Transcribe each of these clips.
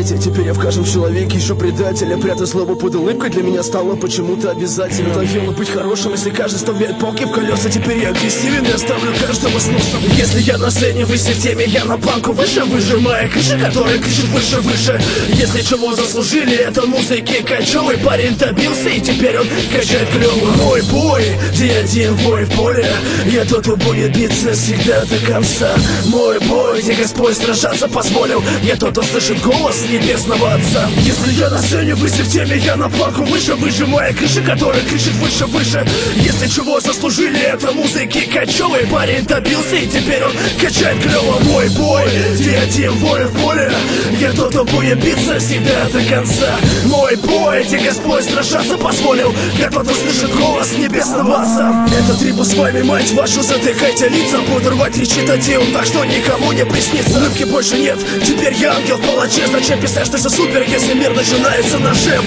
Знаете, теперь я в каждом человеке ищу предателя. Прятать злобу под улыбкой для меня стало почему-то обязательно. Надоело быть хорошим, если каждый вставляет палки в колеса. Теперь я агрессивен и оставлю каждого с носом. Если я на сцене, вы все в теме, я на планку выше, выжимая крыши, который кричит выше, выше. Если чего заслужили, это музыки качевый. Парень добился, и теперь он качает клёво. Мой бой, где один бой в поле. Я тот, кто будет биться всегда до конца. Мой бой, где Господь сражаться позволил. Я тот, кто слышит голос небесного Отца. Если я на сцене, вы все в теме, я на планку выше, выжимая крыши, который кричит выше, выше. Если чего заслужили, это музыки качевый. Парень добился, и теперь он качает клёво. Мой бой, где один бой в поле. Я тот, кто будет биться всегда до конца. Мой бой, где Господь сражаться позволил. Я тот, кто слышит голос небесного Отца. Этот трибус с вами, мать вашу, затыкайте лица. Буду рвать речит один, так что никому не приснится. Улыбки больше нет, теперь я ангел в палаче. Зачем писать, что все супер, если мир начинается на «Ж»?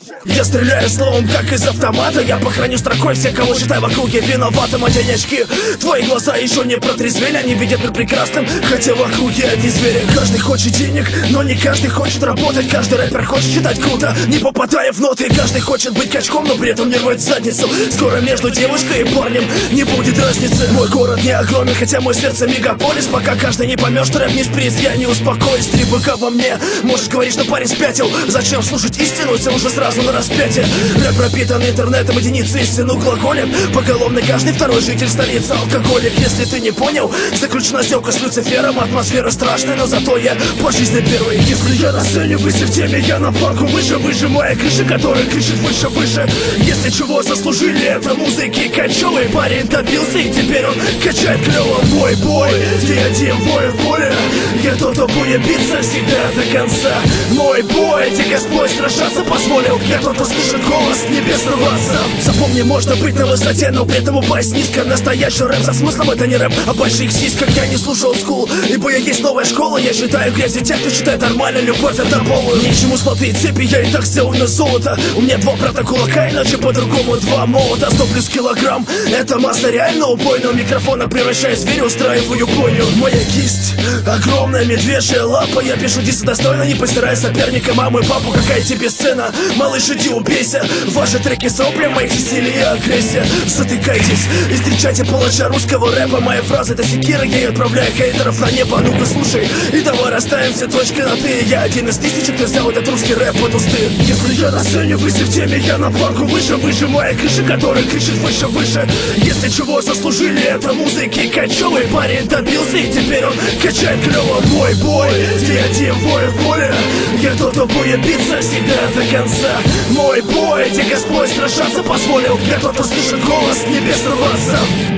Я стреляю словом, как из автомата. Я похороню строкой всех, кого считаю в округе виноватым. Одень очки, твои глаза еще не протрезвели. Они видят мир прекрасным, хотя в округе одни звери. Каждый хочет денег, но не каждый хочет работать. Каждый рэпер хочет читать круто, не попадая в ноты. Каждый хочет быть качком, но при этом не рвать задницу. Скоро между девушкой и парнем не будет разницы. Мой город не огромен, хотя мой сердце мегаполис. Пока каждый не поймет, что рэп не шприц, я не успокоюсь. 3 быка во мне, можешь говорить, что парень спятил. Зачем слушать истину, все уже сразу на распятие. Рэп пропитан интернетом, единицы истину глаголят. Поголовно каждый второй житель столицы алкоголик. Если ты не понял, заключена сделка с Люцифером. Атмосфера страшная, но зато я по жизни первый. Если я на сцене, вы все в теме, я на планку выше, выжимая крыши, который кричит выше, выше. Если чего заслужили, это музыки качевый. Парень добился, и теперь он качает клёво. Мой бой, где один бой в поле. Я тот, кто будет биться всегда до конца. Мой бой, где Господь сражаться позволил. Я тот, кто слышит голос небесного Отца. Запомни, можно быть на высоте, но при этом упасть низко. Настоящий рэп со смыслом, это не рэп о больших сиськах. Я не слушал скул, ибо я есть новая школа. Я считаю грязь и тех, кто считает нормально. Любовь это полу. Ничему золотые цепи, я и так сделал на золото. У меня 2 брата кулака, иначе по-другому 2 молота. 100 плюс килограмм, это масса реально убойного. Микрофона превращаю в зверя, устраиваю бойню. Моя кисть, огромная медвежья лапа. Я пишу дисы достойно, не посирая соперника. Маму и папу, какая тебе сцена? Малыш, иди убейся. Ваши треки сопли, моих стилей и агрессия. Затыкайтесь и встречайте палача русского рэпа. Моя фраза это секира, я отправляю хейтеров на небо. Ну-ка слушай, и давай расставим все точки на «ты». Я один из тысячи, кто взял этот русский рэп под усты. Если я на сцене, вы все в теме, я на планку выше, выжимая крыши, который кричит выше, выше. Если чего заслужили, это музыки качевый. Парень добился, и теперь он качает клёво. Мой бой, где один бой в поле. Я тот, кто будет биться всегда до конца. Мой бой, где Господь сражаться позволил. Я тот, кто слышит голос небесного Отца.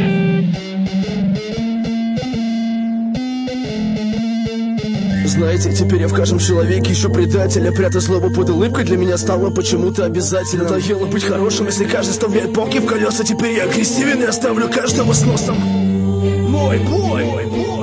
Знаете, теперь я в каждом человеке ищу предателя. Прятать злобу под улыбкой для меня стало почему-то обязательно. Надоело быть хорошим, если каждый вставляет палки в колеса. Теперь я агрессивен и оставлю каждого с носом. Мой бой, мой бой.